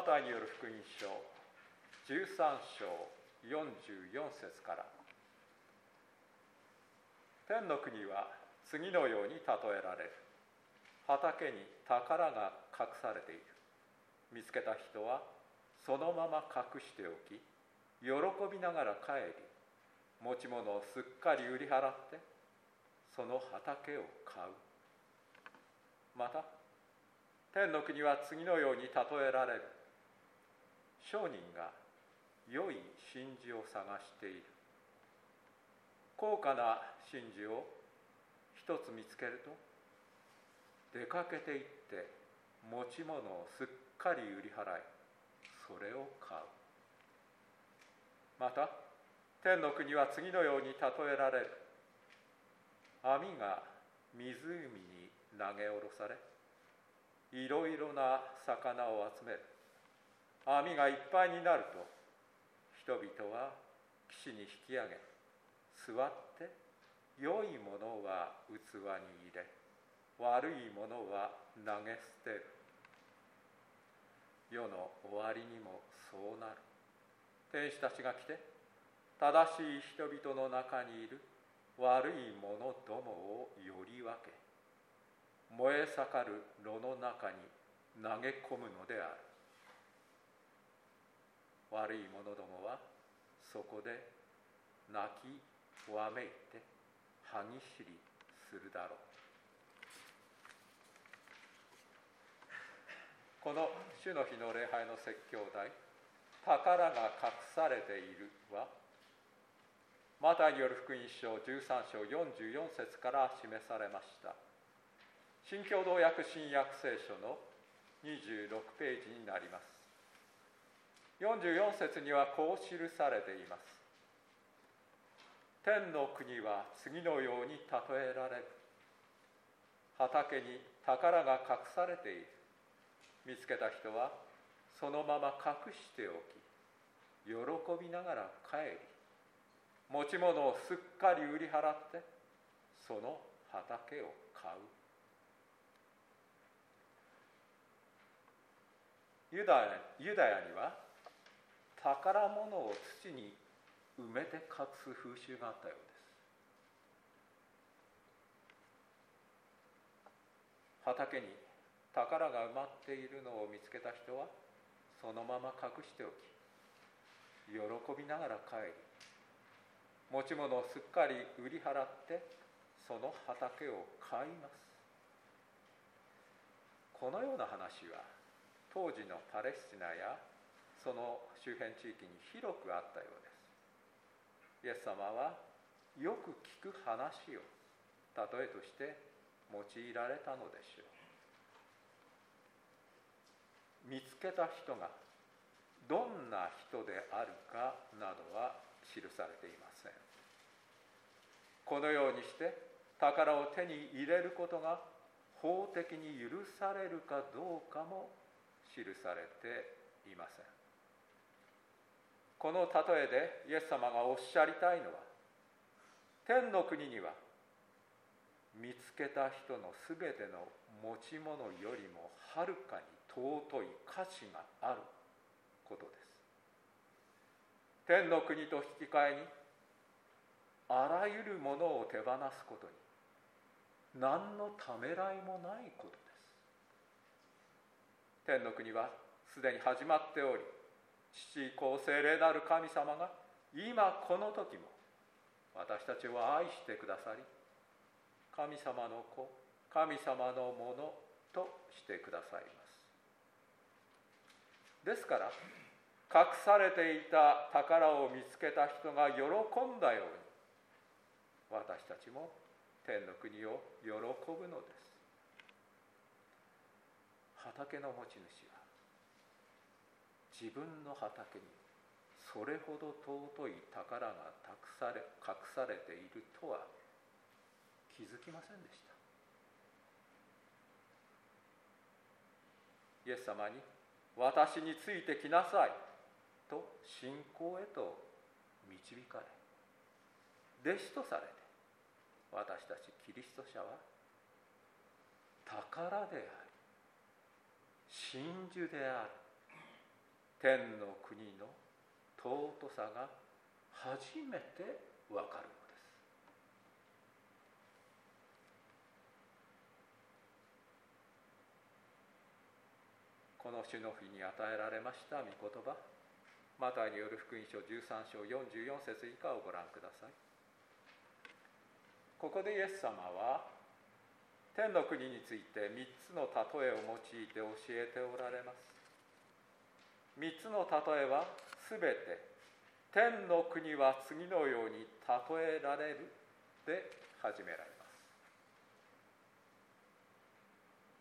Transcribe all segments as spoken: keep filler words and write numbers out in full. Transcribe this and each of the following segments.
マタイによる福音書じゅうさん章よんじゅうよん節から。天の国は次のように例えられる。畑に宝が隠されている。見つけた人はそのまま隠しておき、喜びながら帰り、持ち物をすっかり売り払ってその畑を買う。また天の国は次のように例えられる。商人が良い真珠を探している。高価な真珠を一つ見つけると、出かけて行って持ち物をすっかり売り払い、それを買う。また天の国は次のように例えられる。網が湖に投げ下ろされ、いろいろな魚を集める。網がいっぱいになると、人々は岸に引き上げ、座って良いものは器に入れ、悪いものは投げ捨てる。世の終わりにもそうなる。天使たちが来て、正しい人々の中にいる悪い者どもをより分け、燃え盛る炉の中に投げ込むのである。悪い者どもはそこで泣きわめいて歯ぎしりするだろう。この主の日の礼拝の説教題、宝が隠されているは、マタイによる福音書じゅうさん章よんじゅうよん節から示されました。新共同訳新約聖書のにじゅうろくページになります。よんじゅうよん節にはこう記されています。天の国は次のように例えられる。畑に宝が隠されている。見つけた人はそのまま隠しておき、喜びながら帰り、持ち物をすっかり売り払ってその畑を買う。ユダヤ、ユダヤには宝物を土に埋めて隠す風習があったようです。畑に宝が埋まっているのを見つけた人はそのまま隠しておき、喜びながら帰り、持ち物をすっかり売り払ってその畑を買います。このような話は当時のパレスチナやその周辺地域に広くあったようです。イエス様はよく聞く話を例えとして用いられたのでしょう。見つけた人がどんな人であるかなどは記されていません。このようにして宝を手に入れることが法的に許されるかどうかも記されていません。この例えでイエス様がおっしゃりたいのは、天の国には見つけた人のすべての持ち物よりもはるかに尊い価値があることです。天の国と引き換えにあらゆるものを手放すことに何のためらいもないことです。天の国はすでに始まっており、父子聖霊なる神様が今この時も私たちを愛してくださり、神様の子、神様のものとしてくださいます。ですから隠されていた宝を見つけた人が喜んだように、私たちも天の国を喜ぶのです。畑の持ち主は自分の畑にそれほど尊い宝が託され隠されているとは気づきませんでした。イエス様に私についてきなさいと信仰へと導かれ、弟子とされて、私たちキリスト者は宝であり真珠である天の国の尊さが初めてわかるのです。この主の日に与えられました御言葉、マタイによる福音書じゅうさん章よんじゅうよん節以下をご覧ください。ここでイエス様は天の国についてみっつの例えを用いて教えておられます。みっつの例えはすべて天の国は次のように例えられるで始められます。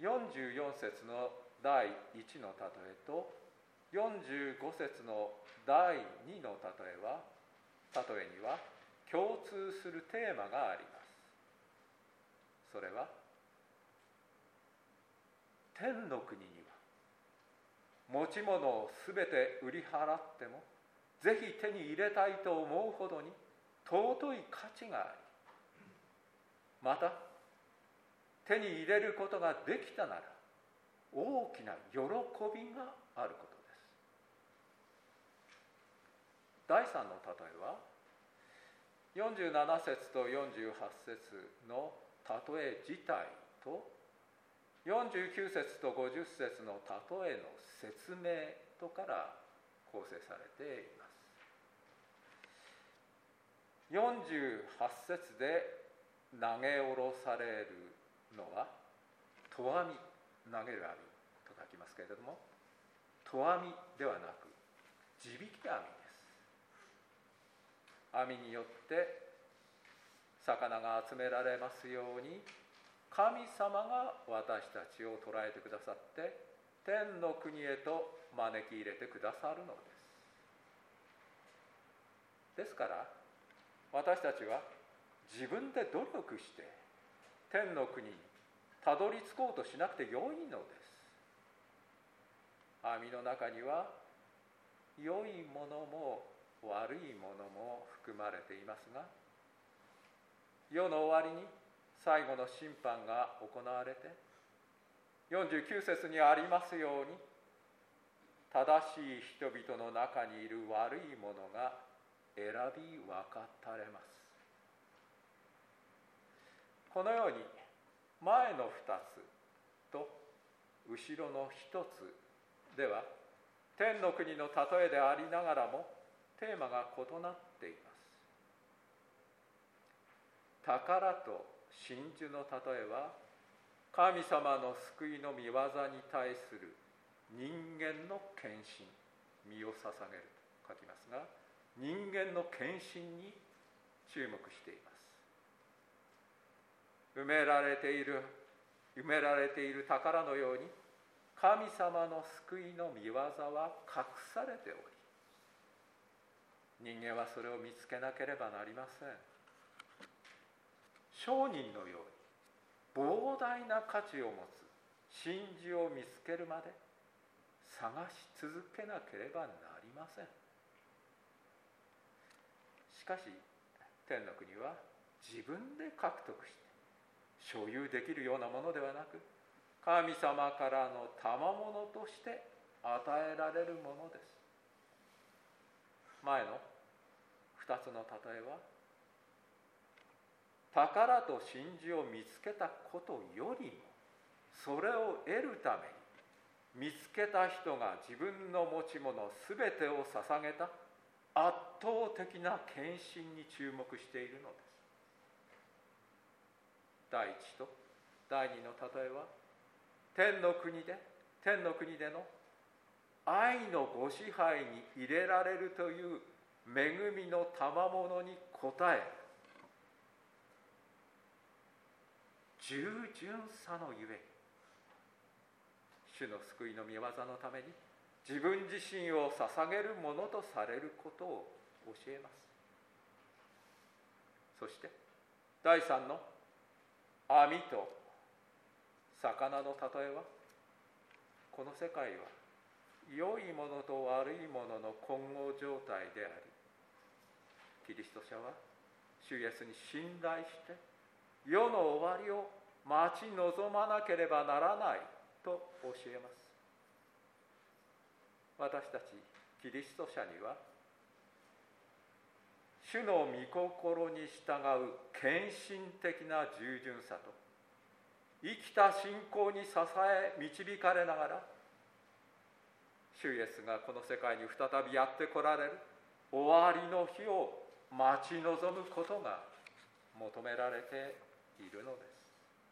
よんじゅうよん節のだいいちの例えとよんじゅうご節のだいにの例えは例えには共通するテーマがあります。それは天の国には持ち物をすべて売り払ってもぜひ手に入れたいと思うほどに尊い価値があり、また手に入れることができたなら大きな喜びがあることです。だいさんの例えはよんじゅうなな節とよんじゅうはち節の例え自体とよんじゅうきゅう節とごじゅう節の例えの説明とから構成されています。よんじゅうはち節で投げ下ろされるのは投網、投げる網と書きますけれども、投網ではなく地引き網です。網によって魚が集められますように神様が私たちを捉えてくださって天の国へと招き入れてくださるのです。ですから私たちは自分で努力して天の国にたどり着こうとしなくてよいのです。網の中には良いものも悪いものも含まれていますが、世の終わりに最後の審判が行われてよんじゅうきゅう節にありますように正しい人々の中にいる悪いものが選び分かたれます。このように前のふたつと後ろのひとつでは天の国の例えでありながらもテーマが異なっています。宝と真珠の例えは神様の救いの御業に対する人間の献身、身を捧げると書きますが、人間の献身に注目しています。埋められている埋められている宝のように神様の救いの御業は隠されており、人間はそれを見つけなければなりません。商人のように膨大な価値を持つ真珠を見つけるまで探し続けなければなりません。しかし天の国は自分で獲得して所有できるようなものではなく、神様からの賜物として与えられるものです。前のふたつの例えは宝と真珠を見つけたことよりもそれを得るために見つけた人が自分の持ち物すべてを捧げた圧倒的な献身に注目しているのです。だいいちとだいにの例えは天の国で天の国での愛のご支配に入れられるという恵みの賜物に応え、従順さのゆえに主の救いの御業のために自分自身を捧げるものとされることを教えます。そしてだいさんの網と魚の例えは、この世界は良いものと悪いものの混合状態であり、キリスト者は主イエスに信頼して世の終わりを待ち望まなければならないと教えます。私たちキリスト者には主の御心に従う献身的な従順さと生きた信仰に支え導かれながら、主イエスがこの世界に再びやって来られる終わりの日を待ち望むことが求められているのです。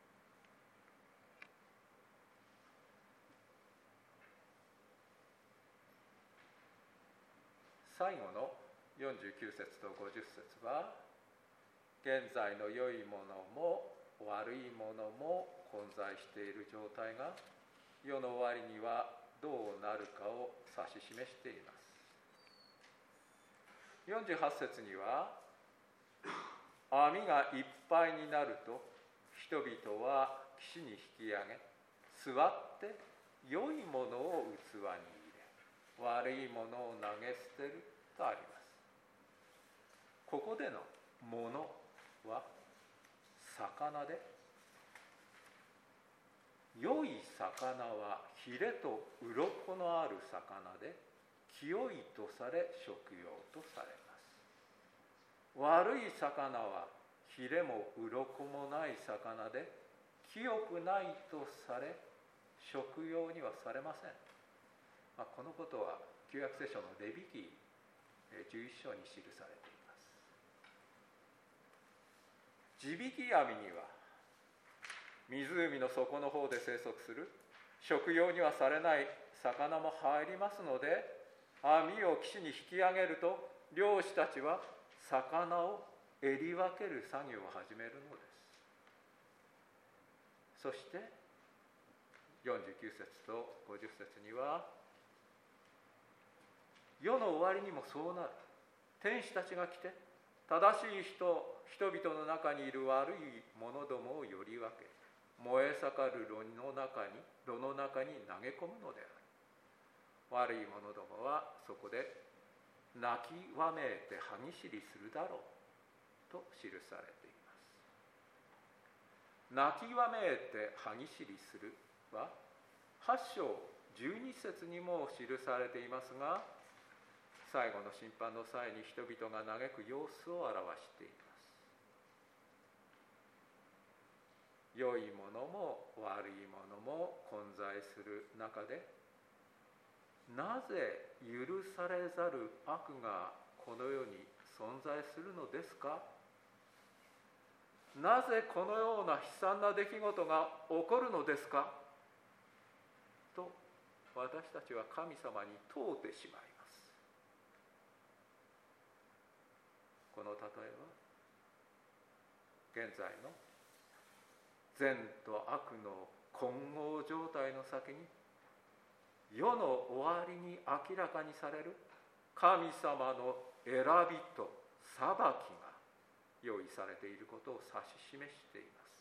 最後のよんじゅうきゅう節とごじゅっ節は、現在の良いものも悪いものも混在している状態が世の終わりにはどうなるかを指し示しています。よんじゅうはち節には、網がいっぱいになると人々は岸に引き上げ、座って良いものを器に入れ、悪いものを投げ捨てるとあります。ここでのものは魚で、良い魚はヒレと鱗のある魚で清いとされ食用とされます。悪い魚はヒレも鱗もない魚で清くないとされ食用にはされません。まあ、このことは旧約聖書のレビ記じゅういっ章に記されています。地引き網には湖の底の方で生息する食用にはされない魚も入りますので、網を岸に引き上げると漁師たちは魚をえり分ける作業を始めるのです。そしてよんじゅうきゅう節とごじゅっ節には、世の終わりにもそうなる。天使たちが来て正しい人人々の中にいる悪い者どもをより分け、燃え盛る炉の中に炉の中に投げ込むのである。悪い者どもはそこで泣きわめいて歯ぎしりするだろうと記されています。泣きわめいて歯ぎしりするははち章じゅうに節にも記されていますが、最後の審判の際に人々が嘆く様子を表しています。良いものも悪いものも混在する中で、なぜ許されざる悪がこの世に存在するのですか？なぜこのような悲惨な出来事が起こるのですか？と私たちは神様に問うてしまいます。この例えは現在の善と悪の混合状態の先に世の終わりに明らかにされる神様の選びと裁きが用意されていることを指し示しています。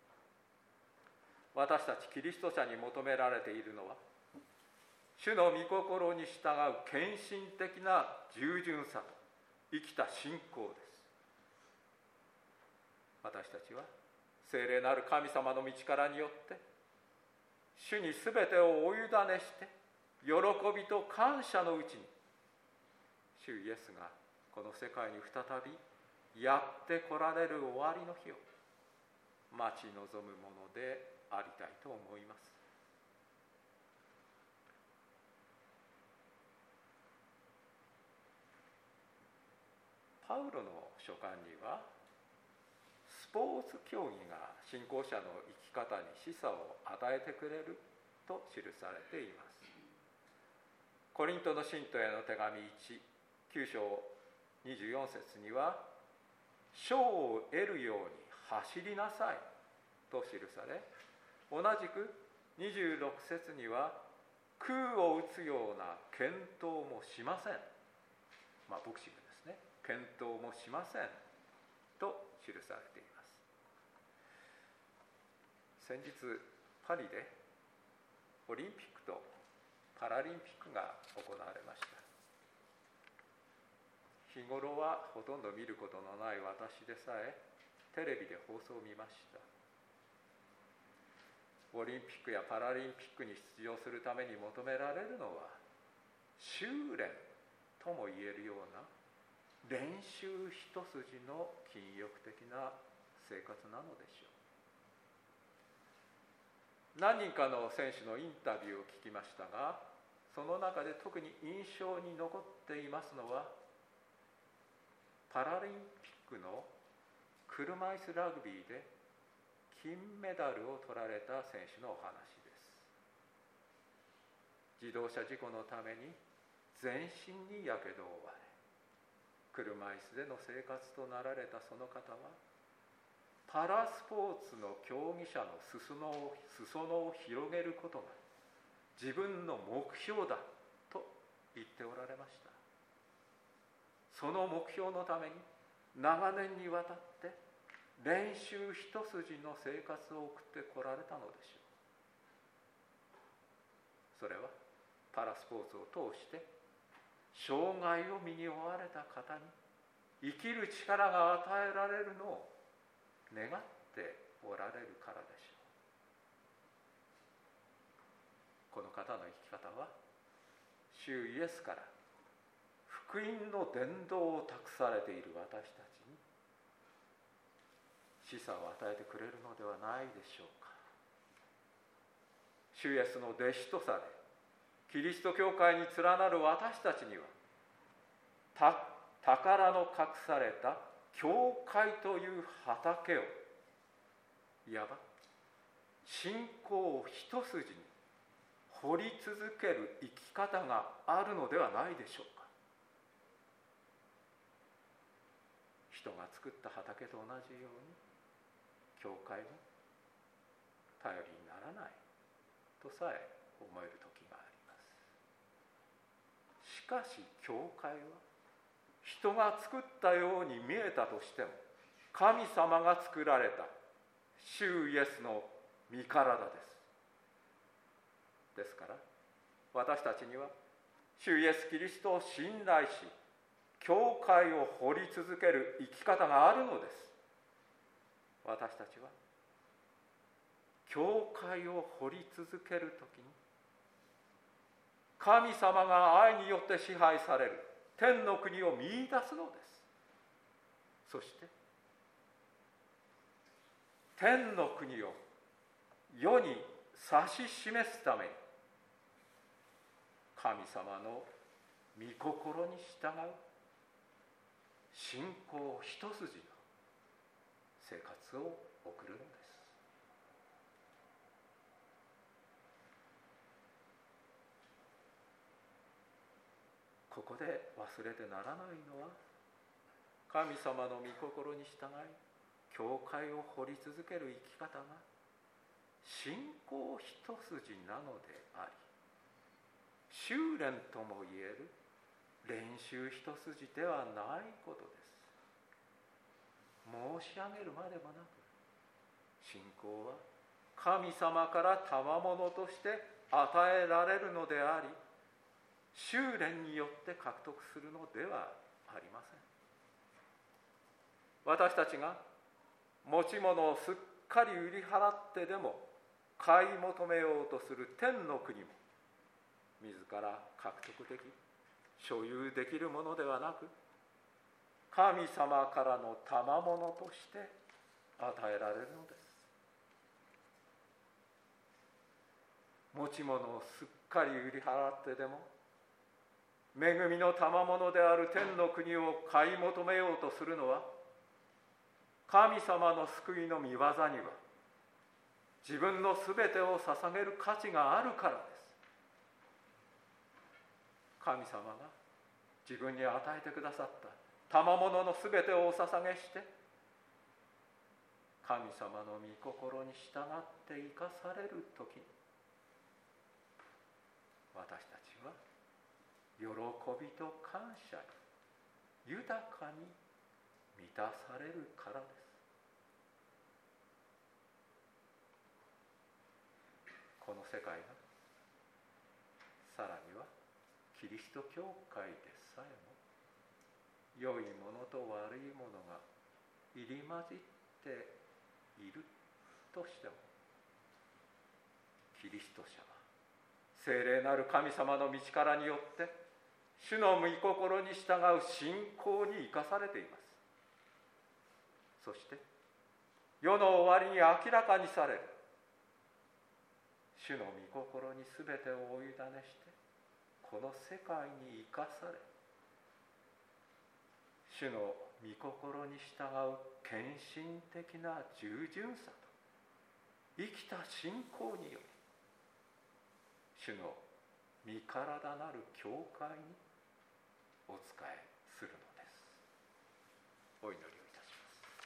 私たちキリスト者に求められているのは、主の御心に従う献身的な従順さと生きた信仰です。私たちは聖霊なる神様の道からによって主にすべてをお委ねして喜びと感謝のうちに、主イエスがこの世界に再びやって来られる終わりの日を待ち望むものでありたいと思います。パウロの書簡には、スポーツ競技が信仰者の生き方に示唆を与えてくれると記されています。コリントの信徒への手紙いち、きゅう章にじゅうよん節には、賞を得るように走りなさいと記され、同じくにじゅうろく節には、空を打つような健闘もしません、まあボクシングですね、健闘もしませんと記されています。先日パリでオリンピックとパラリンピックが行われました。日頃はほとんど見ることのない私でさえテレビで放送を見ました。オリンピックやパラリンピックに出場するために求められるのは修練とも言えるような練習一筋の禁欲的な生活なのでしょう。何人かの選手のインタビューを聞きましたが、その中で特に印象に残っていますのは、パラリンピックの車椅子ラグビーで金メダルを取られた選手のお話です。自動車事故のために全身にやけどを負われ、車椅子での生活となられたその方は、パラスポーツの競技者の裾野を、裾野を広げることが自分の目標だと言っておられました。その目標のために長年にわたって練習一筋の生活を送ってこられたのでしょう。それはパラスポーツを通して障害を身に負われた方に生きる力が与えられるのを願っておられるからでしょう。この方の生き方は、主イエスから福音の伝道を託されている私たちに示唆を与えてくれるのではないでしょうか。主イエスの弟子とされ、キリスト教会に連なる私たちには、た宝の隠された教会という畑を、いわば信仰を一筋に掘り続ける生き方があるのではないでしょうか。人が作った畑と同じように、教会も頼りにならないとさえ思える時があります。しかし教会は人が作ったように見えたとしても、神様が作られた主イエスの御体です。ですから私たちには主イエスキリストを信頼し、教会を掘り続ける生き方があるのです。私たちは教会を掘り続けるときに、神様が愛によって支配される天の国を見出すのです。そして天の国を世に指し示すために、神様の御心に従う信仰一筋の生活を送るのです。ここで忘れてならないのは、神様の御心に従い教会を掘り続ける生き方が信仰一筋なのであり、修練ともいえる練習一筋ではないことです。申し上げるまでもなく、信仰は神様から賜物として与えられるのであり、修練によって獲得するのではありません。私たちが持ち物をすっかり売り払ってでも買い求めようとする天の国も、自ら獲得でき所有できるものではなく、神様からの賜物として与えられるのです。持ち物をすっかり売り払ってでも恵みの賜物である天の国を買い求めようとするのは、神様の救いの御業には自分のすべてを捧げる価値があるからです。神様が自分に与えてくださった賜物のすべてをお捧げして、神様の御心に従って生かされるときに、私たちは喜びと感謝に豊かに満たされるからです。この世界が、さらにはキリスト教会でさえも、良いものと悪いものが入り混じっているとしても、キリスト者は聖霊なる神様の道からによって主の御心に従う信仰に生かされています。そして世の終わりに明らかにされる主の御心にすべてをお委ねしてこの世界に生かされ、主の御心に従う献身的な従順さと生きた信仰により主の身体なる教会にお仕えするのです。お祈りをいたし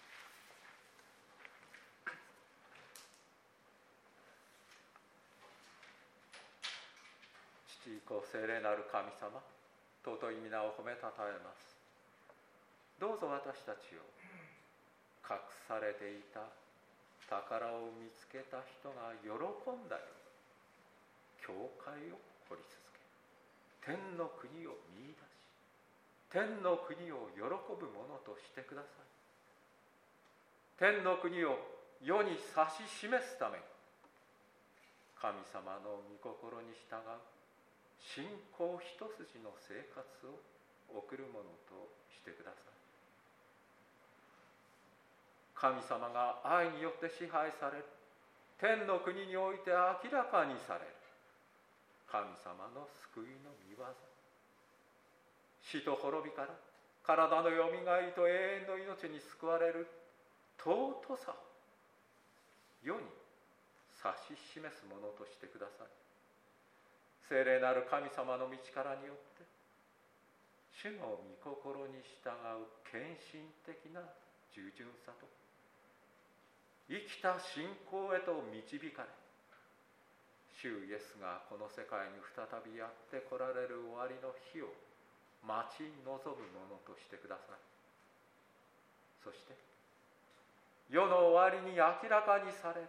ます。父子聖霊なる神様、尊い皆を褒めたたえます。どうぞ私たちを隠されていた宝を見つけた人が喜んだように教会を掘り続け、天の国を見出し、天の国を喜ぶものとしてください。天の国を世に指し示すために神様の御心に従う信仰一筋の生活を送るものとしてください。神様が愛によって支配される天の国において明らかにされる神様の救いの御業、死と滅びから体のよみがえりと永遠の命に救われる尊さを世に指し示すものとしてください。聖霊なる神様の道からによって主の御心に従う献身的な従順さと生きた信仰へと導かれ、主イエスがこの世界に再びやって来られる終わりの日を待ち望むものとしてください。そして世の終わりに明らかにされる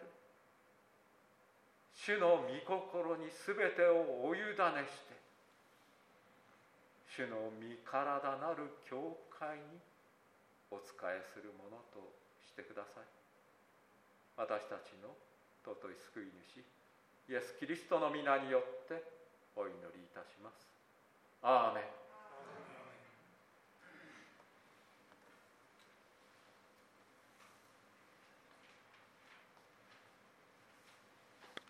主の御心にすべてをお委ねして主の御体なる教会にお仕えするものとしてください。私たちの尊い救い主イエス・キリストの皆によってお祈りいたします。アーメン。